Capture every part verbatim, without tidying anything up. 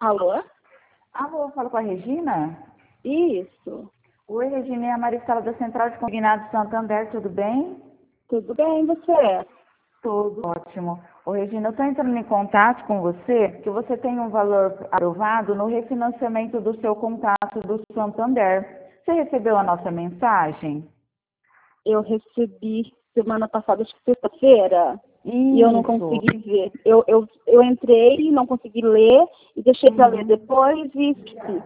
Alô? Alô, falo com a Regina? Isso. Oi, Regina, é a Maristela da Central de Consignados Santander, tudo bem? Tudo bem, você? Tudo ótimo. Ô, Regina, eu estou entrando em contato com você, que você tem um valor aprovado no refinanciamento do seu contrato do Santander. Você recebeu a nossa mensagem? Eu recebi semana passada, acho que sexta-feira, e eu não Isso. consegui ver. Eu, eu, eu entrei, não consegui ler, e deixei para ler Uhum. depois e esqueci.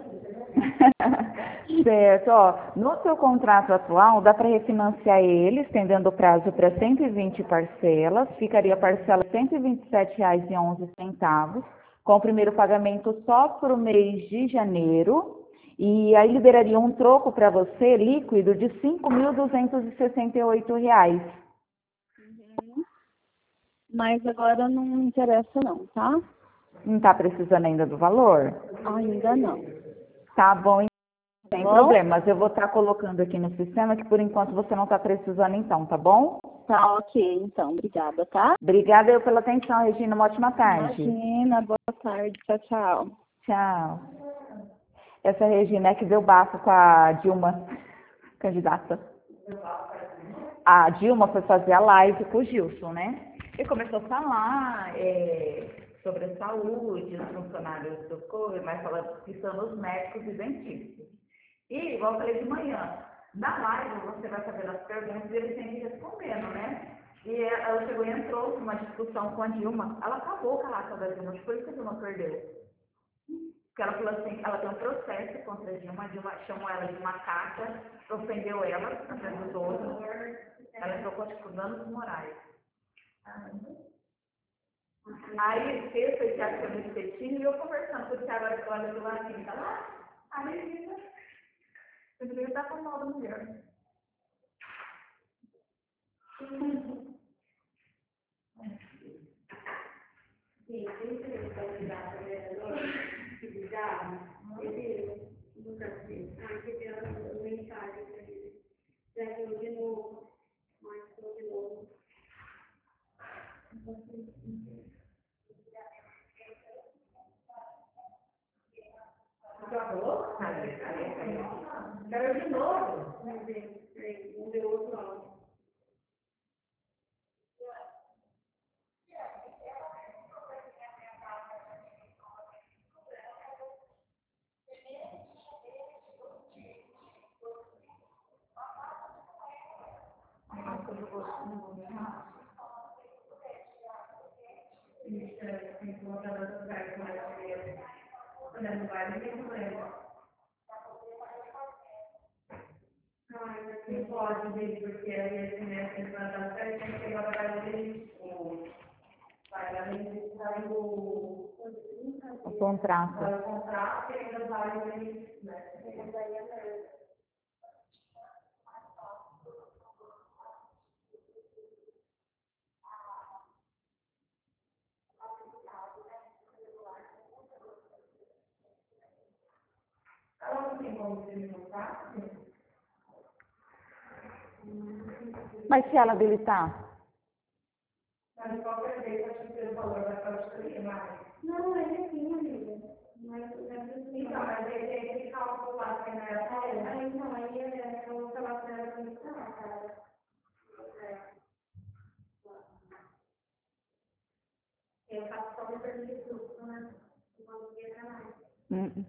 Certo, ó, no seu contrato atual dá para refinanciar ele, estendendo o prazo para cento e vinte parcelas, ficaria a parcela cento e vinte e sete reais e onze centavos, com o primeiro pagamento só para o mês de janeiro, e aí liberaria um troco para você líquido de cinco mil duzentos e sessenta e oito reais. Mas agora não me interessa não, tá? Não está precisando ainda do valor? Ainda não. Tá bom, Tá sem bom? problemas. Eu vou estar colocando aqui no sistema que por enquanto você não está precisando então, tá bom? Tá ok, então. Obrigada, tá? Obrigada eu pela atenção, Regina. Uma ótima tarde. Imagina, boa tarde. Tchau, tchau. Tchau. Essa Regina é que deu bafo com a Dilma, candidata. A Dilma foi fazer a live com o Gilson, né? E começou a falar é, sobre a saúde, os funcionários do COI, mas falando que são os médicos e dentistas. E, igual eu falei de manhã, na live você vai fazer as perguntas e eles têm que ir respondendo, né? E ela chegou e entrou numa discussão com a Dilma. Ela acabou com a lata da Dilma, por isso que a Dilma perdeu. Porque ela falou assim, ela tem um processo contra a Dilma, a Dilma chamou ela de macaca, ofendeu ela, na frente dos outros. Ela entrou com, tipo, danos morais. Aí, sexta, e Thiago foi me repetindo, e eu conversando com o Thiago, olha do lado assim, tá lá? Aí, eu devia estar com mal da mulher. Sim, sempre ele candidato a vereador, que bizarro, ele nunca fez. Ah, que deu uma mensagem para ele. Já viu de novo, mas foi de novo. Acabou? Quero de novo. Não deu, não deu outro áudio. Tem que voltar das lugares mais quando não vai, não tem problema. Ai, mas não pode, gente, porque a gente né, tem que mandar certo, tem que pegar o trabalho dele. Vai, a gente sai do o contrato. Vai o contrato e ainda vai o benefício, né? Ela não tem como ter um contrato? Mas se ela habilitar? Mas de qualquer jeito, acho que o valor vai para o mais. Não, ele é sim, amiga. Mas então, mas ele tem que calcular que não é só ele. Ah, então, aí eu vou falar para ela que não, cara. Eu faço só o serviço de tudo, né? Não conseguia mais. Hum.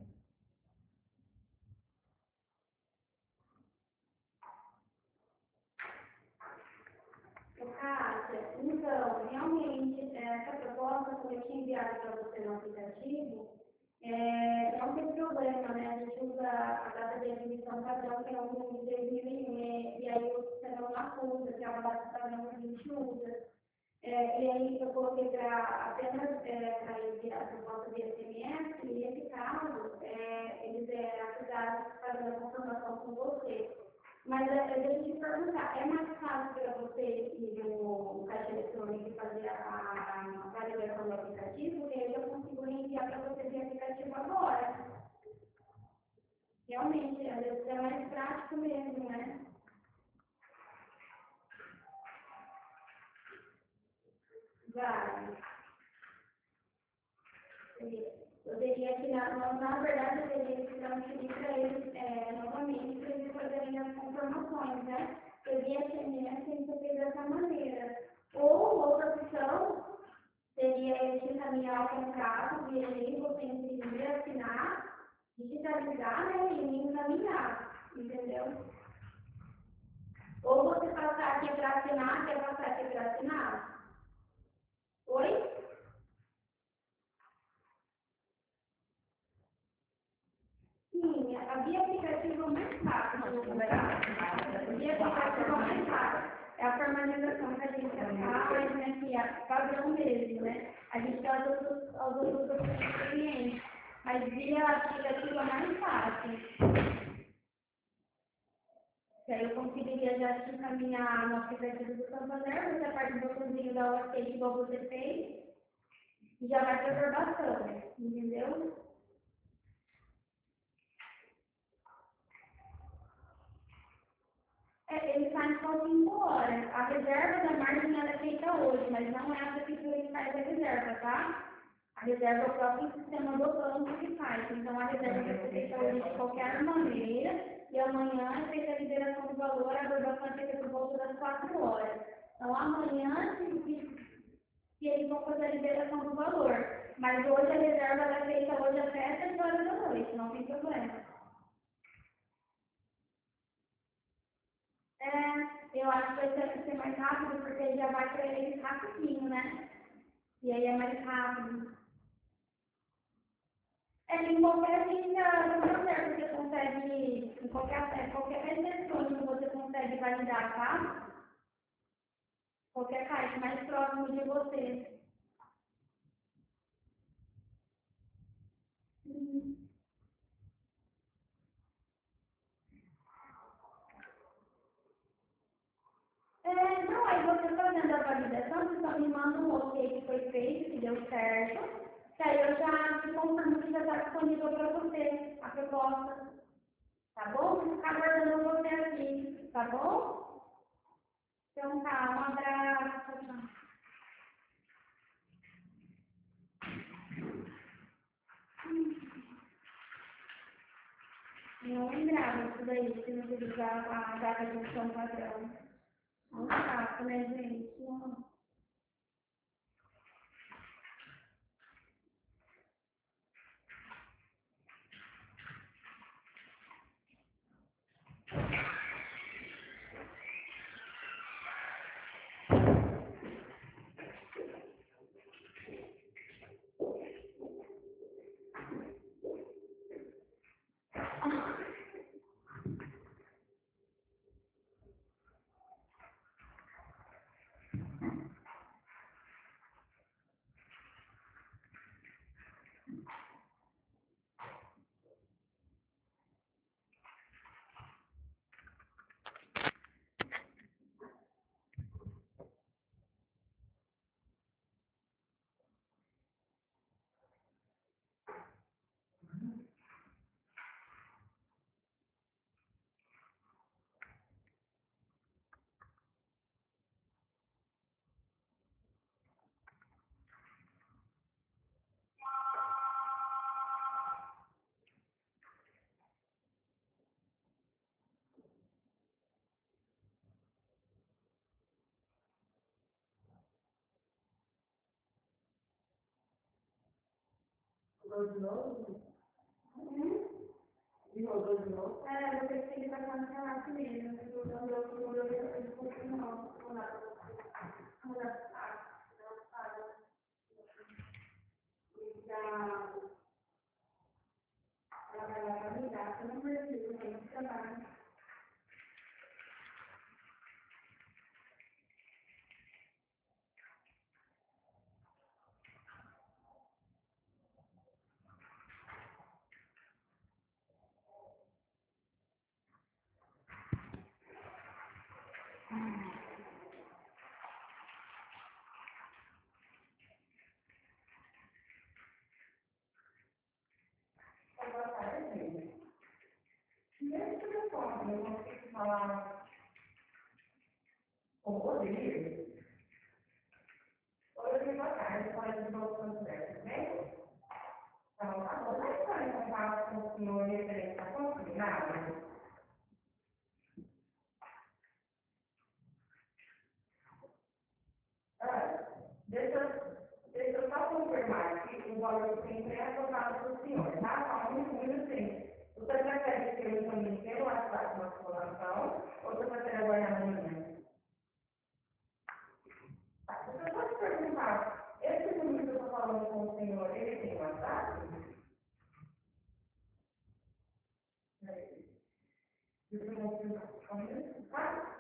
Kátia, então, realmente, essa proposta que eu tinha enviado para você no aplicativo, é, não tem problema, né? A gente usa a data de admissão padrão, que é o de dois mil e um, e aí o sistema não acusa, que é uma data padrão que a gente usa. É, e aí eu coloquei para apenas é, para enviar a proposta de S M S, e nesse caso, é, eles é, acusaram de fazer a confirmação com você. Mas é, deixa eu te perguntar, é mais fácil para você ir no caixa eletrônico e fazer a, a, a validação do aplicativo, porque aí eu consigo enviar para você via aplicativo agora. Realmente, às vezes é mais prático mesmo, né? Vai. Eu teria que, na, na verdade, eu teria que transferir para eles é, novamente, para eles fazerem as confirmações, né? Eu via S M S e receber dessa maneira. Ou outra opção seria eles encaminhar o contrato via e-mail, você imprimir, assinar, digitalizar, né? E me encaminhar, entendeu? Ou você passar aqui para assinar, quer passar aqui para assinar? Oi? Sim, havia aplicativo mais rápido. Havia aplicativo mais rápido. É a formalização que a gente faz, né, que é padrão mesmo, né? A gente dá aos outros, aos outros clientes, mas via aplicativo é mais fácil. Que aí eu conseguiria já te encaminhar no aplicativo do Santander, você aperta o botãozinho da OK igual você fez, e já vai para a aprovação, entendeu? É, ele sai só cinco horas. A reserva da margem ela é feita hoje, mas não é a prefeitura que faz a reserva, tá? A reserva é o próprio sistema do banco que faz. Então a reserva vai ser feita hoje de qualquer maneira e amanhã é feita a liberação do valor, a aprovação é feita por volta das quatro horas. Então amanhã se, se eles vão fazer a liberação do valor. Mas hoje a reserva ela é feita hoje até sete horas da noite, não tem problema. É, eu acho que vai ser, ser mais rápido, porque já vai para eles rapidinho, né? E aí é mais rápido. É, em qualquer linha do processo você consegue, em qualquer, qualquer eletrônico você consegue validar, tá? Qualquer caixa mais próximo de você. Uhum. É, não, aí você fazendo a validação, você só me manda um OK que foi feito, que deu certo, que aí eu já te confirmo que já está disponível para você a proposta. Tá bom? Vou ficar aguardando você aqui, tá bom? Então tá, um abraço. Tchau, tchau. Não lembrava isso daí, se não utilizar a data de opção padrão. Não faço, né, gente? Não. Rodou de novo? Hum? E rodou de novo? É, eu pensei que ele vai estar no canal mesmo. Eu não deu para o meu depois não. Não dá. Não dá. Já trabalhar para me dar, eu não preciso, eu não trabalho. Boa tarde. Primeiro telefone, eu vou ter que falar com o Rodrigo. Oi, boa tarde, fala de volta no certo, né? Tá nada? Ah, deixa, eu- deixa eu só confirmar aqui o valor que tem aprovado para o senhor, tá? Só um minutinho. Você prefere que eu encaminhe pelo WhatsApp uma informação ou você prefere aguardar amanhã? Tá, deixa eu só te perguntar, esse número que eu estou falando com o senhor, ele tem WhatsApp? Deixa eu confirmar. Um minuto, tá?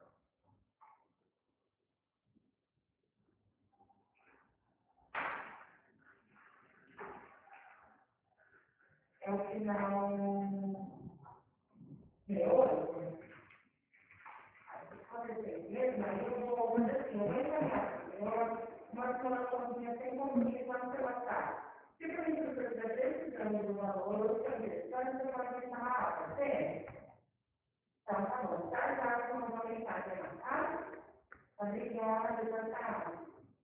É o final de oito. Pode ser mesmo, aí eu vou fazer assim, eu vou encaminhar uma informaçãozinha sem compromisso lá no seu WhatsApp. Se por isso você estiver precisando do valor, eu também, só você pode deixar na ata, tem? Então, tá bom. Já já eu vou uma mensagem lá, tá? Obrigada, boa tarde.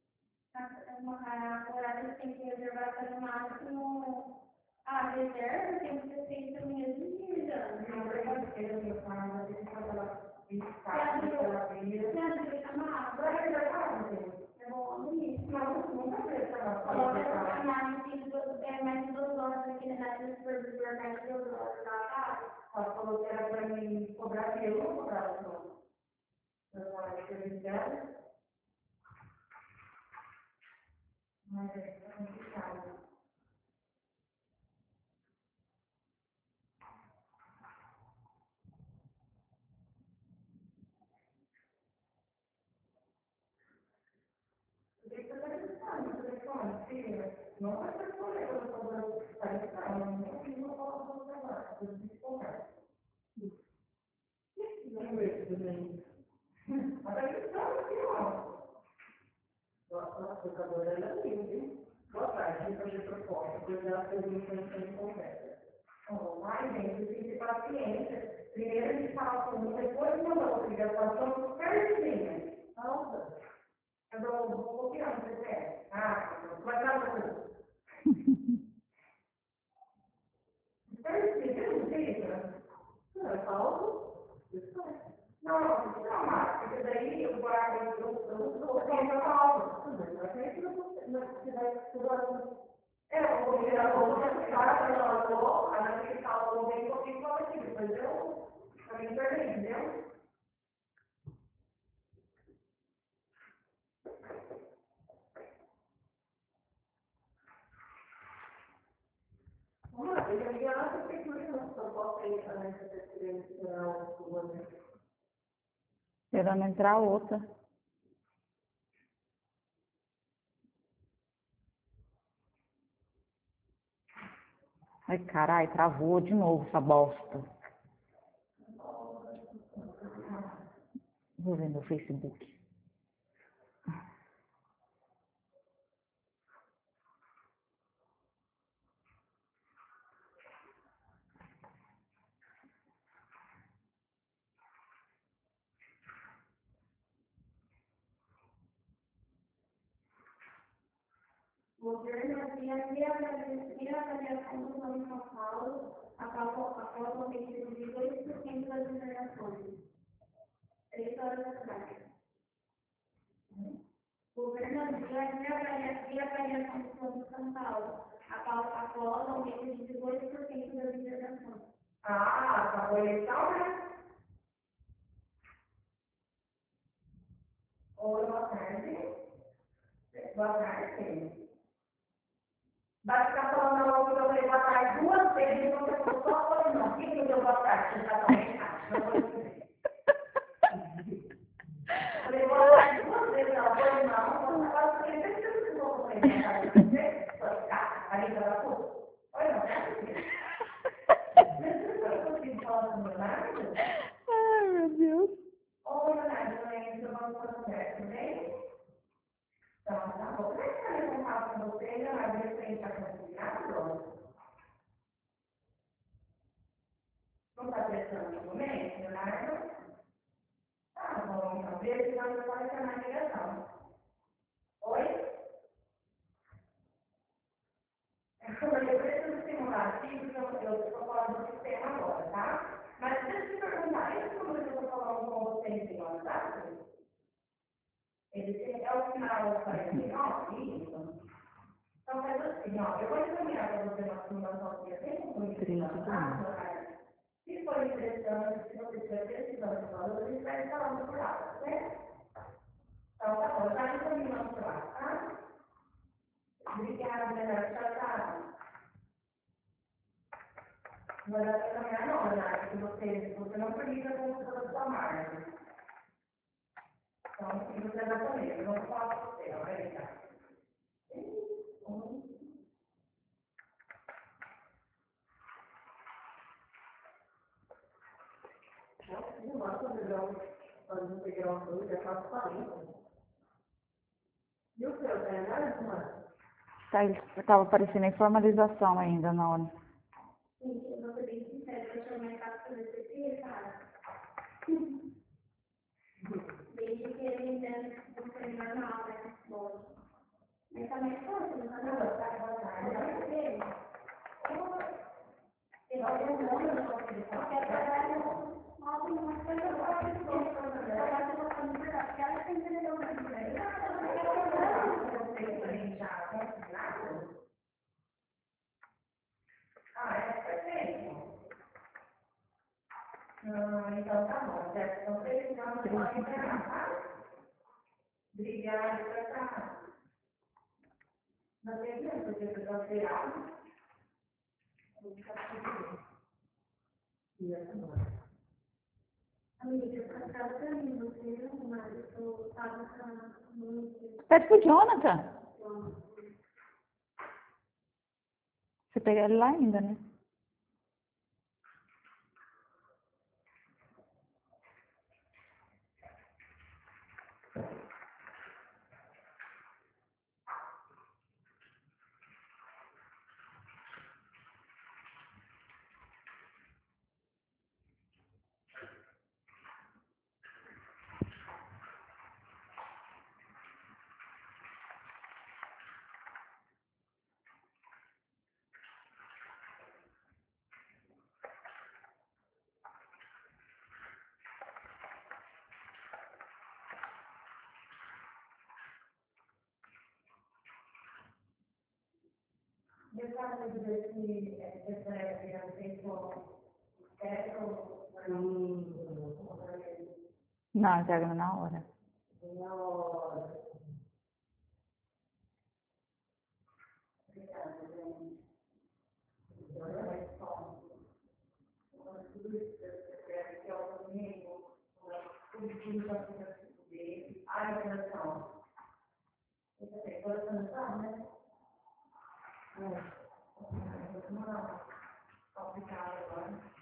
A horário tem que reservar para no máximo a reserva, tem que ser feita no mesmo dia. Não, eu quero que eu fale, eu tenho que fazer ela Você piscar, ela vira. abriu a chamada? Vai reservar, gente? Eu vou abrir. Não, nunca fez essa Coloca essa chamada e tem duas- é mais de duas horas aqui na casa do supervisor, mais de duas horas lá, tá? Ela falou que era para mim cobrar e eu não cobrava, não. Eu acho que eu dela. Mas é complicado. Eu tenho que fazer isso no telefone, filha. Não vai ser problema, eu estou cobrando tarifa, eu não fiz uma palavra para você agora. Eu preciso cobrar. Não é também. Mas a questão é que, ó. Nossa, a agora ela é linda. Boa tarde, eu fazer proposta. Cuidado com a informação de conversa. Oh, mas, gente, tem que ter paciência. Primeiro a gente fala com um, depois manda outra ligação, certinha. Nossa. Eu vou, vou copiar no C P F. Ah, vai dar tudo. Certinho, não fica? Não, é falso. Não, não, não, mas, porque daí eu guardo, eu vou colocar falso. Mas é que você vai. É, eu vou virar a outra cara, ela falou, a Ana que falou bem pouquinho para aqui, depois eu também perdi, entendeu? Olha, eu já ia lá para a prefeitura, não, só posso ir a nessa presidencial, Esperando entrar outra. Ai, carai, travou de novo essa bosta. Vou ver meu Facebook. O governo havia reavaliação do plano de São Paulo, a qual a qual também reduziu dois por cento das internações. Três horas da tarde. O governo havia reavaliação do plano de São Paulo, a qual a qual também reduziu dois por cento das internações. ah, tá boa eleição, né? Oi, boa tarde. Boa tarde. Vai ficar falando logo que eu falei boa tarde duas vezes e você falou só oi, não. Quem que deu boa tarde? Você está também errado. Não vou dizer. Falei boa tarde duas vezes, ela foi não. Agora eu falei, deixa eu ver se eu vou comer boa tarde pra você. Pode ficar? A gente vai tudo. Oi, não, tá? Deixa eu consigo falar com o Leonardo. Ai, meu Deus. Oi, Leonardo, eu ainda vamos para a conversa, tudo bem? Então, tá bom. Como é que está em contato com você, Leonardo? Você está complicado? Não está prestando no momento, Leonardo? Tá bom, então. Veja se você pode chamar a ligação. Oi? Eu falei, eu preciso que mudar aqui, porque eu estou falando do sistema agora, tá? Mas deixa eu te perguntar, esse número que eu estou falando com vocês em WhatsApp, ele tem- é o final quarenta e nove, isso? Então faz assim, ó, eu vou encaminhar para você uma simulação que eu tenho com isso. Se for interessante, se você tiver precisando de valor, a gente vai falando por lá, tá certo? Então tá bom, já encaminhamos por lá, tá? Obrigada, Renato. Tchau, tchau. Não vai dar para caminhar não, Renato, porque você, você não permite a consulta da sua marca. Então, se você dá para mim, eu não falar para você, ó, vem cá. Não vai fazer grau, fazer um integral dois, é quase quarenta. E o seu, tá errado, mano? Tá, estava aparecendo a informalização ainda na hora. Gente, eu vou ser bem sincera, eu achei mais fácil fazer C P, cara. Desde que ele ainda não foi normal, né? Bom. Mas também é fácil, não tá Não, nada. tá, tá, tá. Eu não sei. Eu Não, eu não, eu não posso quero trabalhar com mal com uma coisa, eu gosto de trabalhar com uma coisa verdade. Ela tem que entender uma coisa. Ah, é perfeito. Ah, então tá bom, certo? Então, precisamos de uma internet, tá? Obrigada, tchau. Não tem tempo, porque você está ferrado. Vou ficar aqui. E essa noite. Amiga, eu passava pra mim, você não, mas eu tava com muito. Pede pro Jonathan. Você pegar ele lá ainda, né? Eu estava dizendo que essa época já fez com certo para mim, Não, entrega na hora. senhor. Obrigada, gente. Agora é só. Tudo isso que você quer que é o domingo, tudo que já fica dele. Ai, coração. Você tem coração, sabe, né? É. Vou tomar complicado agora.